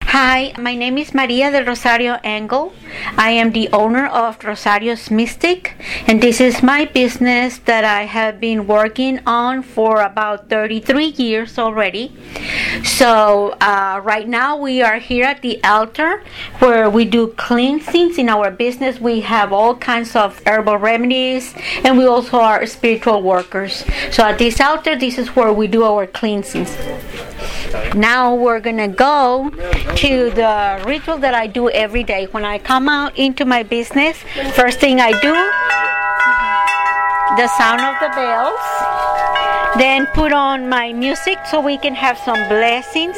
Hi, my name is Maria del Rosario Engel. I am the owner of Rosario's Mystic, and this is my business that I have been working on for about 33 years already. So right now we are here at the altar where we do cleansings in our business. We have all kinds of herbal remedies, and we also are spiritual workers. So at this altar, this is where we do our cleansings. Now we're gonna go to the ritual that I do every day. When I come out into my business, first thing I do, the sound of the bells, then put on my music so we can have some blessings.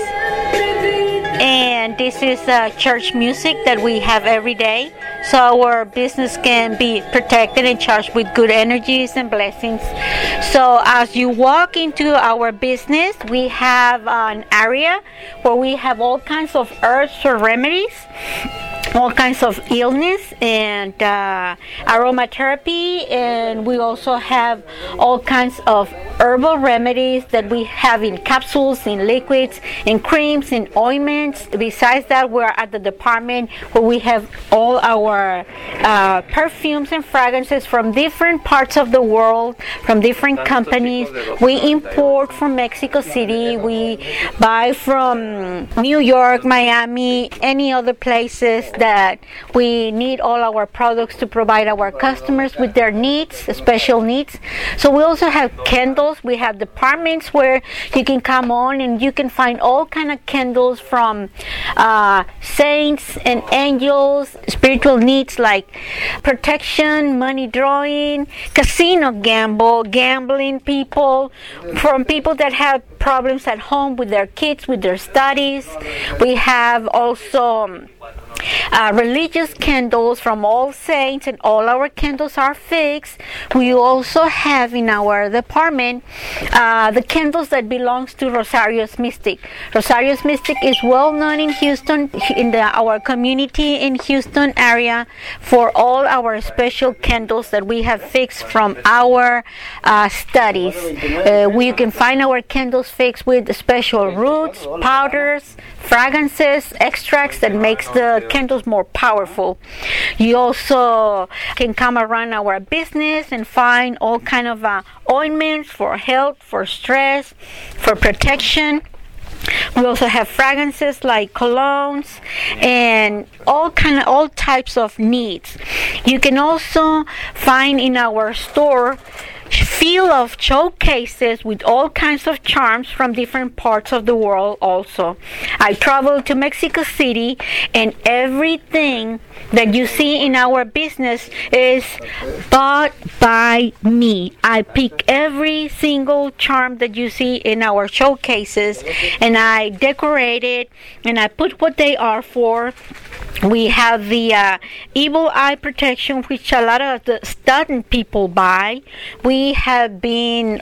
And this is church music that we have every day, so our business can be protected and charged with good energies and blessings. So as you walk into our business, we have an area where we have all kinds of herbs or remedies, all kinds of illness and aromatherapy, and we also have all kinds of herbal remedies that we have in capsules, in liquids, in creams, in ointments. Besides that, we're at the department where we have all our perfumes and fragrances from different parts of the world, from different companies. We import from Mexico City, we buy from New York, Miami, any other places that we need all our products to provide our customers with their needs, special needs. So we also have candles. We have departments where you can come on and you can find all kind of candles from saints and angels, spiritual needs like protection, money drawing, casino gambling people, from people that have problems at home with their kids, with their studies. We have also religious candles from All Saints, and all our candles are fixed. We also have in our department the candles that belongs to Rosario's Mystic. Rosario's Mystic is well known in Houston, in our community in Houston area, for all our special candles that we have fixed from our studies. We can find our candles fixed with special roots, powders, fragrances, extracts that makes the candles more powerful. You also can come around our business and find all kind of ointments for health, for stress, for protection. We also have fragrances like colognes and all types of needs. You can also find in our store field of showcases with all kinds of charms from different parts of the world also. I travel to Mexico City, and everything that you see in our business is bought by me. I pick every single charm that you see in our showcases, and I decorate it, and I put what they are for. We have the evil eye protection, which a lot of the stunned people buy. We have been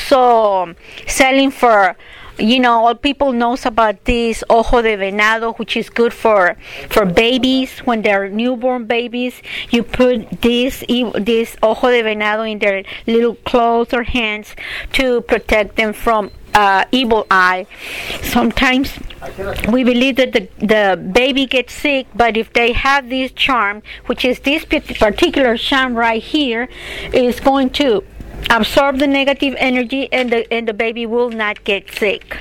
also selling for, all people knows about this ojo de venado, which is good for babies when they're newborn babies. You put this ojo de venado in their little clothes or hands to protect them from evil eye. Sometimes we believe that the baby gets sick, but if they have this charm, which is this particular charm right here, is going to absorb the negative energy, and the baby will not get sick.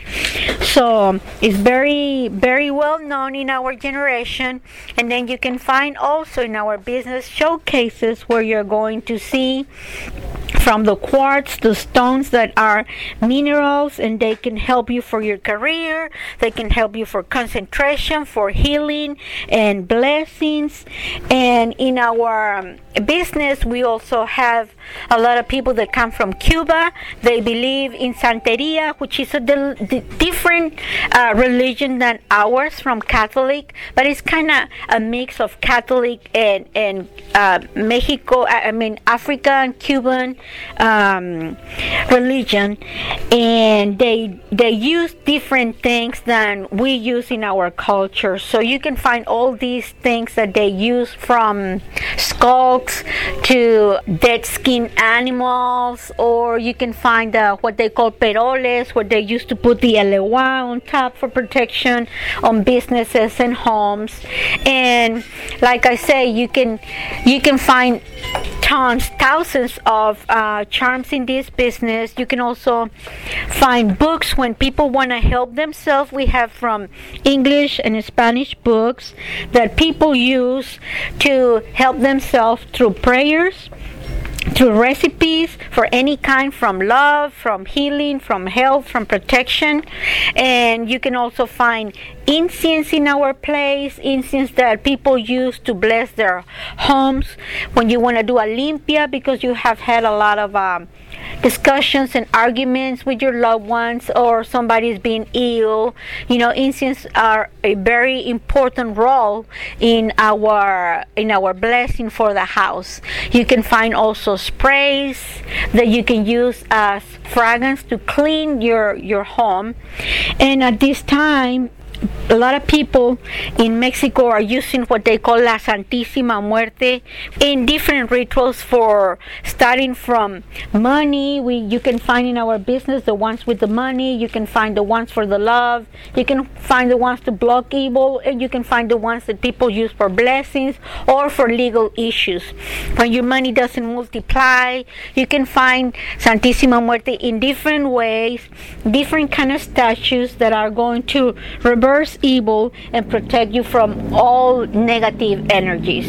So it's very, very well known in our generation. And then you can find also in our business showcases where you're going to see from the quartz, the stones that are minerals, and they can help you for your career. They can help you for concentration, for healing and blessings. And in our business, we also have a lot of people that come from Cuba. They believe in Santeria, which is a different religion than ours from Catholic, but it's kind of a mix of Catholic and Mexico, African and Cuban religion, and they use different things than we use in our culture. So you can find all these things that they use, from skulls to dead skin skin animals, or you can find what they call peroles, where they used to put the elewa on top for protection on businesses and homes. And like I say, you can find thousands of charms in this business. You can also find books when people want to help themselves. We have from English and Spanish books that people use to help themselves through prayers, through recipes for any kind, from love, from healing, from health, from protection. And you can also find incense in our place, incense that people use to bless their homes when you want to do a limpia because you have had a lot of discussions and arguments with your loved ones, or somebody's being ill. Incense are a very important role in our blessing for the house. You can find also sprays that you can use as fragrance to clean your home. And at this time, a lot of people in Mexico are using what they call La Santísima Muerte in different rituals, for starting from money. You can find in our business the ones with the money, you can find the ones for the love, you can find the ones to block evil, and you can find the ones that people use for blessings or for legal issues. When your money doesn't multiply, you can find Santísima Muerte in different ways, different kind of statues that are going to reverse evil and protect you from all negative energies.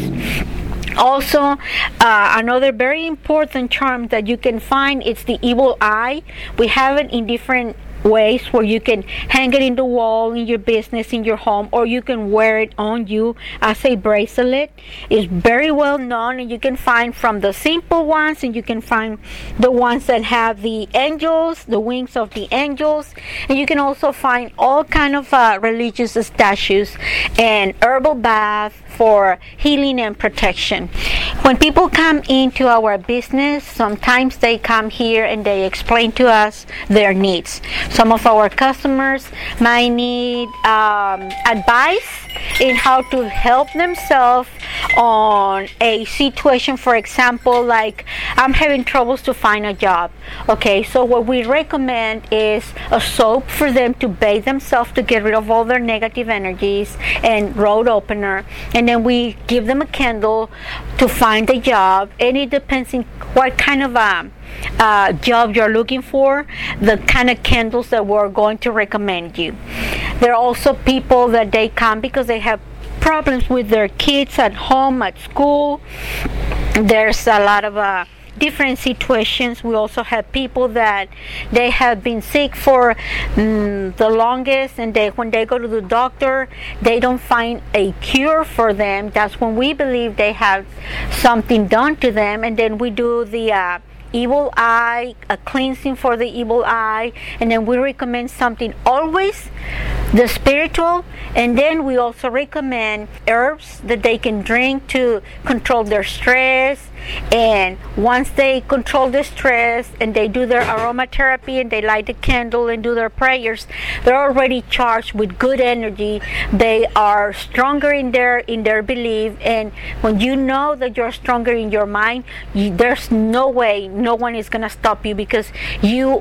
Also, another very important charm that you can find is the evil eye. We have it in different ways, where you can hang it in the wall in your business, in your home, or you can wear it on you as a bracelet. It's very well known, and you can find from the simple ones, and you can find the ones that have the angels, the wings of the angels, and you can also find all kind of religious statues and herbal bath for healing and protection. When people come into our business, sometimes they come here and they explain to us their needs. Some of our customers might need advice in how to help themselves on a situation. For example, like, I'm having troubles to find a job. Okay, so what we recommend is a soap for them to bathe themselves to get rid of all their negative energies, and road opener. And then we give them a candle to find a job, and it depends on what kind of job you're looking for, the kind of candles that we're going to recommend you. There are also people that they come because they have problems with their kids at home, at school. There's a lot of different situations. We also have people that they have been sick for the longest, and when they go to the doctor, they don't find a cure for them. That's when we believe they have something done to them, and then we do the evil eye, a cleansing for the evil eye, and then we recommend something always the spiritual. And then we also recommend herbs that they can drink to control their stress. And once they control the stress and they do their aromatherapy and they light the candle and do their prayers, they're already charged with good energy. They are stronger in their belief. And when you know that you're stronger in your mind, there's no way, no one is going to stop you, because your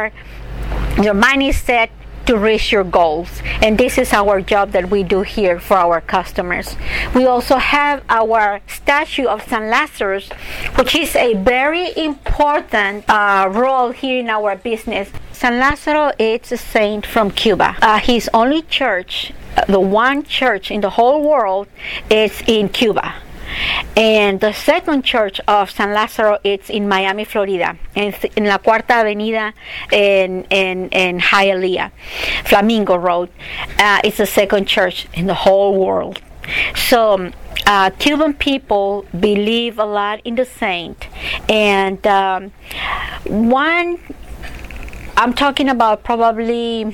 mind is set to reach your goals. And this is our job that we do here for our customers. We also have our statue of San Lazarus, which is a very important role here in our business. San Lazaro is a saint from Cuba. His only church, the one church in the whole world, is in Cuba. And the second church of San Lazaro is in Miami, Florida, in La Cuarta Avenida in Hialeah, Flamingo Road. It's the second church in the whole world. So Cuban people believe a lot in the saint. And I'm talking about probably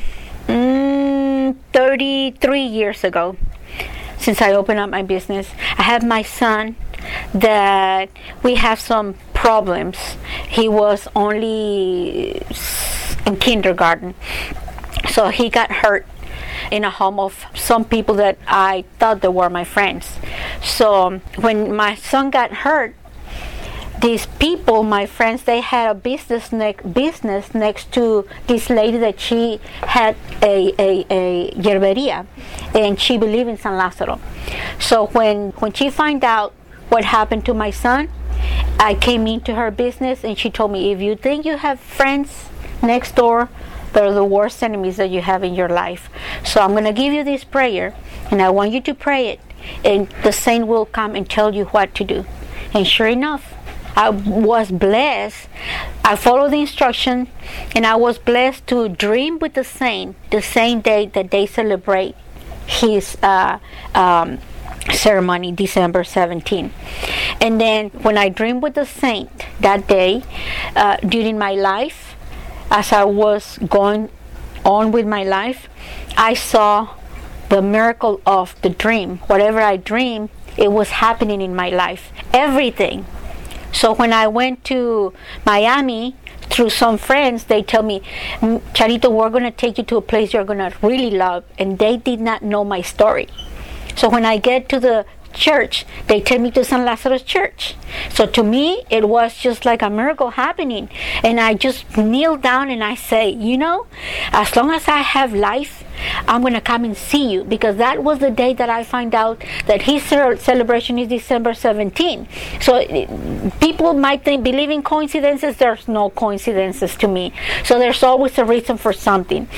33 years ago, since I opened up my business. I have my son that we have some problems. He was only in kindergarten, so he got hurt in a home of some people that I thought they were my friends. So when my son got hurt, these people, my friends, they had a business next to this lady that she had a yerberia, and she believed in San Lázaro. So when she found out what happened to my son, I came into her business, and she told me, if you think you have friends next door, they're the worst enemies that you have in your life. So I'm going to give you this prayer, and I want you to pray it, and the saint will come and tell you what to do. And sure enough, I was blessed. I followed the instruction, and I was blessed to dream with the saint the same day that they celebrate his ceremony, December 17. And then when I dreamed with the saint that day, during my life, as I was going on with my life, I saw the miracle of the dream. Whatever I dreamed, it was happening in my life. Everything. So when I went to Miami, through some friends, they tell me, Charito, we're going to take you to a place you're going to really love. And they did not know my story. So when I get to the church, they take me to San Lazaro's church. So to me, it was just like a miracle happening. And I just kneel down and I say, as long as I have life, I'm going to come and see you, because that was the day that I find out that his celebration is December 17. So people might believe in coincidences. There's no coincidences to me. So there's always a reason for something.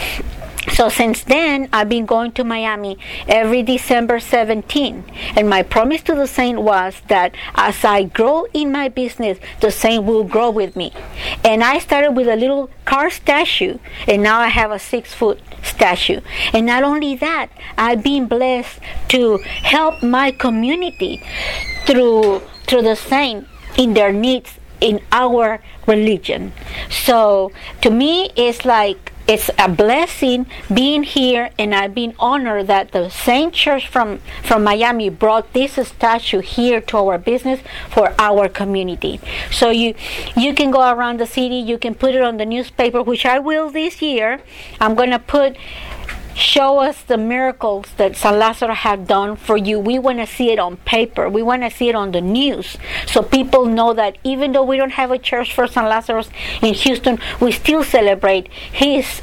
So since then, I've been going to Miami every December 17. And my promise to the saint was that as I grow in my business, the saint will grow with me. And I started with a little car statue, and now I have a 6-foot statue. And not only that, I've been blessed to help my community through the saint in their needs in our religion. So to me, it's a blessing being here, and I've been honored that the same church from Miami brought this statue here to our business for our community. So you can go around the city, you can put it on the newspaper, which I will this year. I'm going to show us the miracles that San Lázaro had done for you. We want to see it on paper. We want to see it on the news, so people know that even though we don't have a church for San Lázaro in Houston, we still celebrate his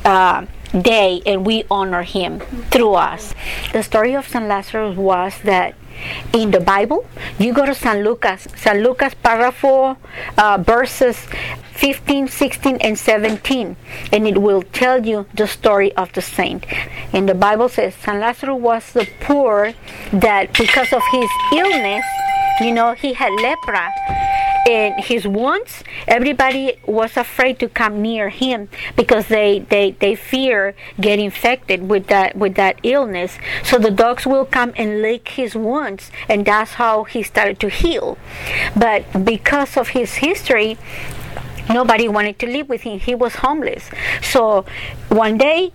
day, and we honor him through us. The story of San Lázaro was that in the Bible, you go to San Lucas paragraph verses 15, 16, and 17, and it will tell you the story of the saint. And the Bible says San Lázaro was the poor that because of his illness, he had lepra. And his wounds, everybody was afraid to come near him because they fear get infected with that illness. So the dogs will come and lick his wounds, and that's how he started to heal. But because of his history, nobody wanted to live with him. He was homeless. So one day,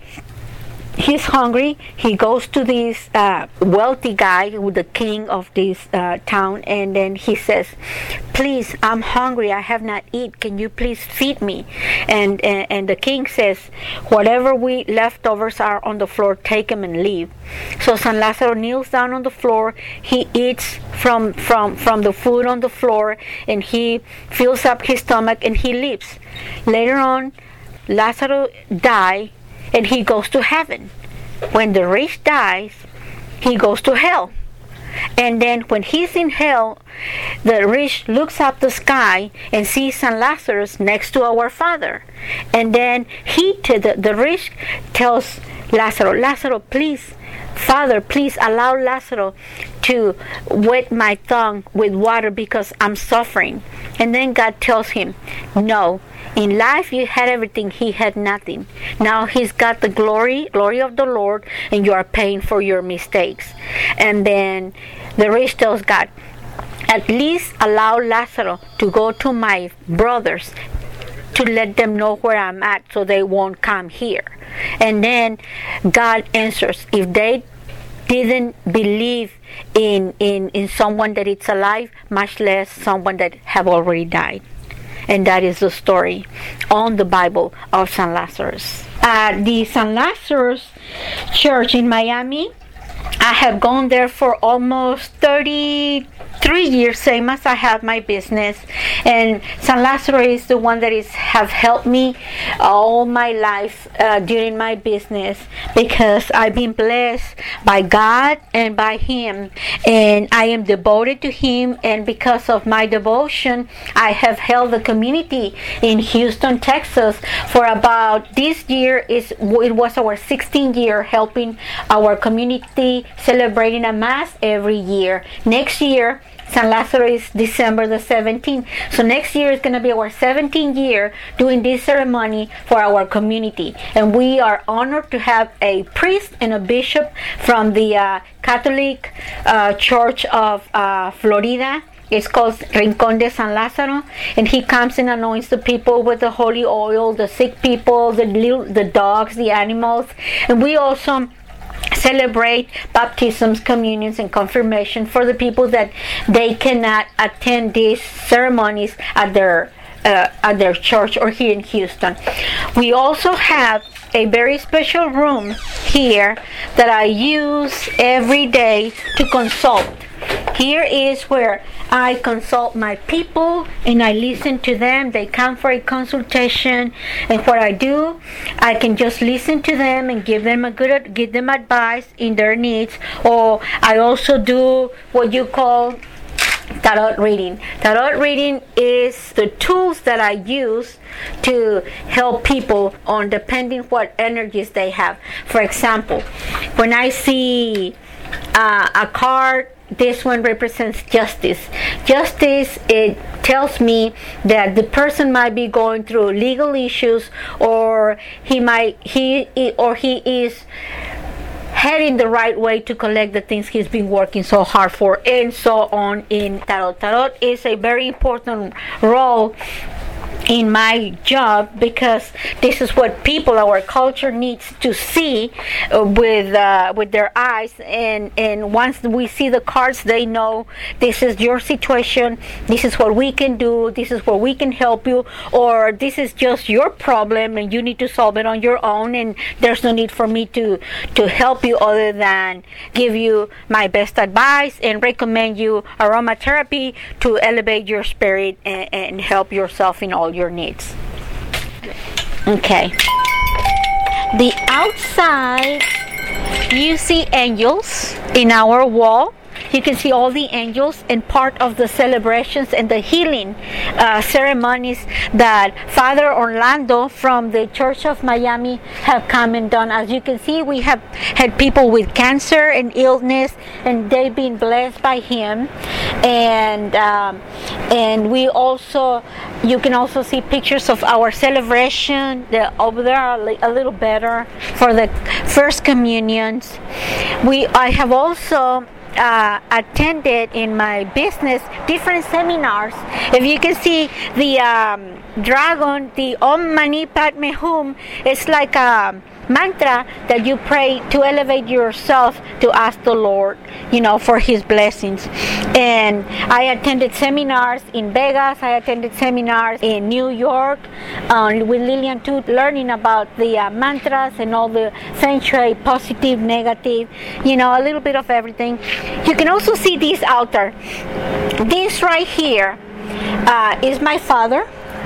he's hungry. He goes to this wealthy guy, with the king of this town, and then he says, please, I'm hungry, I have not eaten, can you please feed me? And the king says, whatever leftovers are on the floor, take them and leave. So San Lázaro kneels down on the floor. He eats from the food on the floor, and he fills up his stomach, and he leaves. Later on, Lázaro died, and he goes to heaven. When the rich dies, he goes to hell. And then when he's in hell, the rich looks up the sky and sees San Lazarus next to our Father. And then the rich tells Lázaro, please, Father, please allow Lázaro to wet my tongue with water because I'm suffering. And then God tells him, no, in life you had everything, he had nothing. Now he's got the glory of the Lord, and you are paying for your mistakes. And then the rich tells God, at least allow Lázaro to go to my brothers to let them know where I'm at so they won't come here. And then God answers, if they didn't believe in someone that is alive, much less someone that have already died. And that is the story on the Bible of San Lazarus. At the San Lazarus Church in Miami, I have gone there for almost 32 3 years, same as I have my business, and San Lazaro is the one that have helped me all my life during my business, because I've been blessed by God and by Him, and I am devoted to Him. And because of my devotion, I have held the community in Houston, Texas, for about this year. It was our 16th year helping our community, celebrating a mass every year. Next year, San Lazaro is December the 17th. So next year is going to be our 17th year doing this ceremony for our community. And we are honored to have a priest and a bishop from the Catholic Church of Florida. It's called Rincón de San Lázaro, and he comes and anoints the people with the holy oil, the sick people, the dogs, the animals. And we also celebrate baptisms, communions, and confirmation for the people that they cannot attend these ceremonies at their church or here in Houston. We also have a very special room here that I use every day to consult. Here is where I consult my people and I listen to them. They come for a consultation, and what I do, I can just listen to them and give them advice in their needs. Or I also do what you call tarot reading. Tarot reading is the tools that I use to help people on depending what energies they have. For example, when I see a card, this one represents justice. Justice, it tells me that the person might be going through legal issues, or he is heading the right way to collect the things he's been working so hard for, and so on in tarot. Tarot is a very important role in my job, because this is what people, our culture, needs to see with their eyes, and once we see the cards, they know this is your situation, this is what we can do, this is where we can help you, or this is just your problem and you need to solve it on your own, and there's no need for me to help you other than give you my best advice and recommend you aromatherapy to elevate your spirit and help yourself in all your needs. Okay. The outside, you see angels in our wall. You can see all the angels, and part of the celebrations and the healing ceremonies that Father Orlando from the Church of Miami have come and done. As you can see, we have had people with cancer and illness, and they've been blessed by him. And we also, you can also see pictures of our celebration over there a little better for the first communions. I have also attended in my business different seminars. If you can see the dragon, the Om Mani Padme Hum, it's like a mantra that you pray to elevate yourself, to ask the Lord, for His blessings. And I attended seminars in Vegas. I attended seminars in New York with Lillian too, learning about the mantras and all the feng shui, positive, negative, a little bit of everything. You can also see this altar. This right here is my father,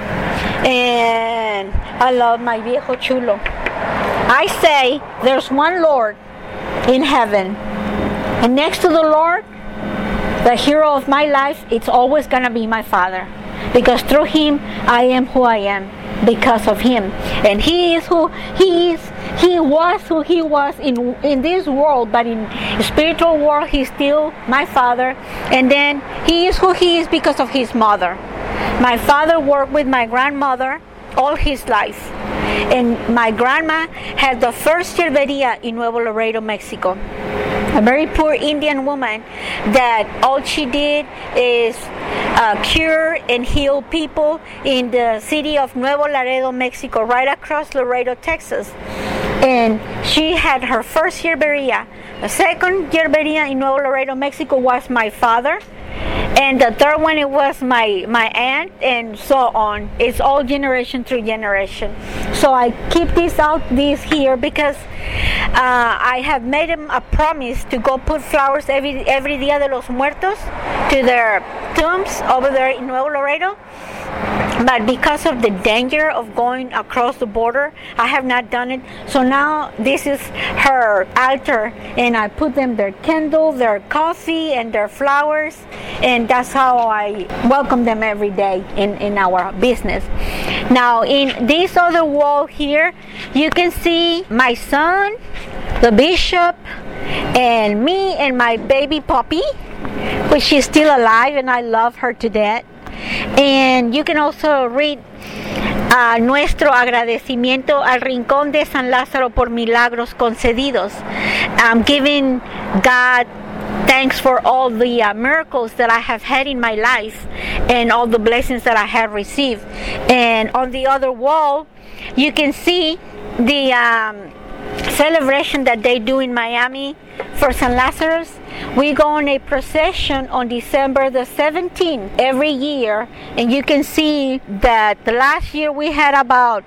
and I love my viejo chulo. I say there's one Lord in heaven, and next to the Lord, the hero of my life, it's always gonna be my father, because through him I am who I am, because of him. And he is who he is. He was who he was in this world, but in spiritual world he's still my father. And then he is who he is because of his mother. My father worked with my grandmother all his life, and my grandma had the first cerveria in Nuevo Laredo, Mexico. A very poor Indian woman that all she did is cure and heal people in the city of Nuevo Laredo, Mexico, right across Laredo, Texas. And she had her first cerveria The second Yerberia in Nuevo Laredo, Mexico was my father. And the third one, it was my aunt, and so on. It's all generation through generation. So I keep these here because I have made them a promise to go put flowers every Dia de los Muertos to their tombs over there in Nuevo Laredo. But because of the danger of going across the border, I have not done it. So now this is her altar, and I put them their candle, their coffee, and their flowers, and that's how I welcome them every day in our business. Now in this other wall here, you can see my son, the bishop, and me and my baby puppy, which is still alive, and I love her to death. And you can also read nuestro agradecimiento al Rincón de San Lázaro por milagros concedidos. I'm giving God thanks for all the miracles that I have had in my life and all the blessings that I have received. And on the other wall, you can see the celebration that they do in Miami for San Lazarus. We go on a procession on December the 17th every year, and you can see that the last year we had about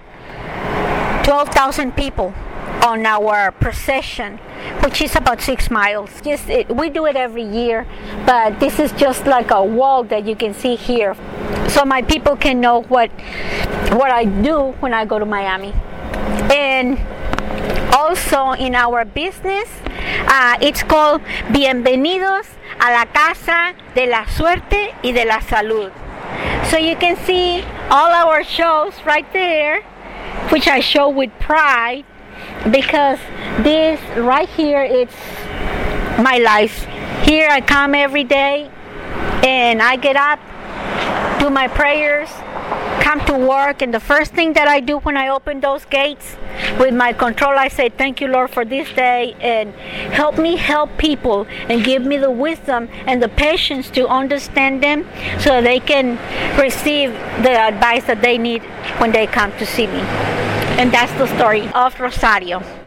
12,000 people on our procession, which is about 6 miles. We do it every year, but this is just like a wall that you can see here, so my people can know what I do when I go to Miami. And also in our business, it's called Bienvenidos a la Casa de la Suerte y de la Salud. So you can see all our shows right there, which I show with pride, because this right here, it's my life. Here I come every day and I get up, do my prayers, come to work, and the first thing that I do when I open those gates with my control, I say, thank you, Lord, for this day, and help me help people, and give me the wisdom and the patience to understand them so they can receive the advice that they need when they come to see me. And that's the story of Rosario.